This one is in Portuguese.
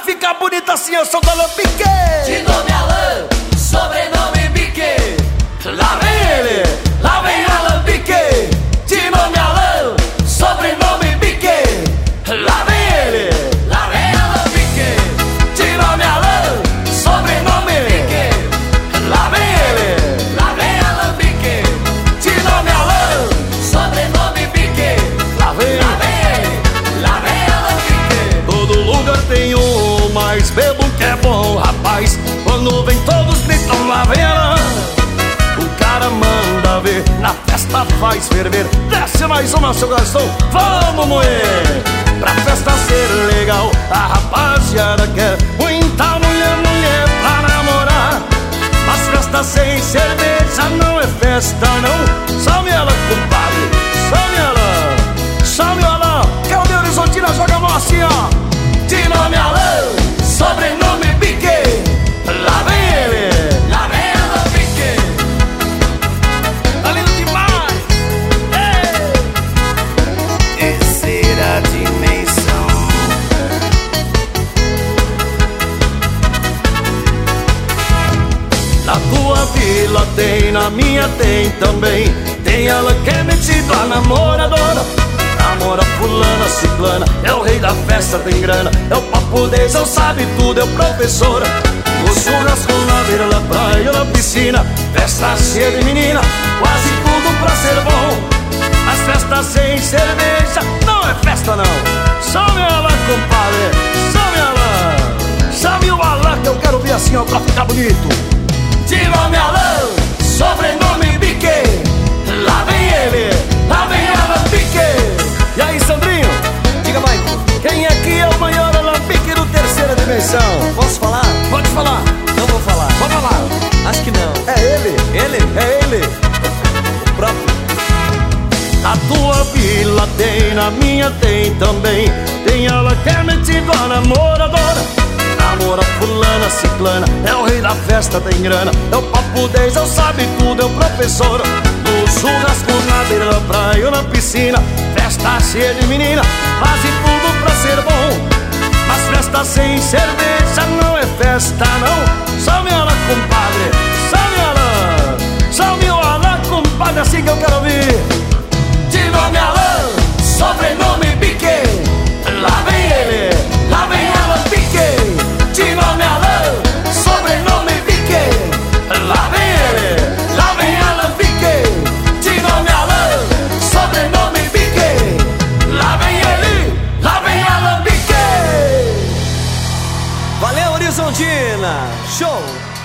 ficar bonita assim eu sou do Alambique. De nome Alain, sobrenome Biquet. Lá vem ele, lá vem Alambique. De nome Alain, sobrenome Biquet. Lá vem ele, Lá vem Alambique. de nome Alain, sobrenome Biquet. Lá vem ele, Lá vem Alambique. de nome Alain, Sobrenome Biquet. lá vem. Lá vem ele. Lá vem Alambique. Todo lugar tem um, mas bebo que é bom, rapaz. Quando vem todos gritam lá vem ela. O cara manda ver, na festa faz ferver. Desce mais uma, seu garçom, vamos moer. Pra festa ser legal, a rapaziada quer muita mulher, mulher pra namorar. Mas festa sem cerveja não é festa não. Salve ela, compadre, salve ela, salve ela. Quero ver Horizontina, joga a mão assim, ó. De nome Alain, sobrenome Biquet. Lá vem ele, Lá vem Alambique. tá lindo demais. Terceira dimensão. Na tua vila tem, na minha tem também. Tem ela que é metida a namoradora. Namora fulana, ciclana, é o rei da festa, tem grana. É o papo deles, eu sabe tudo, é o professor. No churrasco, na beira da praia, na piscina. Festa cheia de menina, quase tudo pra ser bom. Mas festa sem cerveja não é festa não. Salve ela, compadre, salve ela. Salve o Alain que eu quero ver assim, ó, pra ficar bonito. De nome Alain, sobrenome Biquet. Lá vem ele, lá vem Alambique. E aí, Sandrinho? Diga, Michael, Quem aqui é o maior Alambique do terceira dimensão? posso falar? Pode falar, Não vou falar. pode falar. Acho que não. É ele, Ele? é ele. O próprio? Na tua vila tem, na minha tem também. Tem ela que é metida a namoradora. Namora fulana, ciclana, é o rei da festa, tem grana. É o papo 10, eu sabe tudo, é o professor. No churrasco, na beira da praia ou na piscina. Festa cheia de menina, quase tudo pra ser bom. Mas festa sem cerveja não é festa não. Salve ela, compadre, salve ela. Salve o Alain, compadre, assim que eu quero ouvir. De nome Alain, sobrenome Biquet. Lá vem ele, lá vem Alambique. De nome Alain, sobrenome Biquet. Lá vem ele, lá vem Alambique. De nome Alain, sobrenome Biquet. Lá vem ele, lá vem Alambique. Valeu, Horizontina! Show!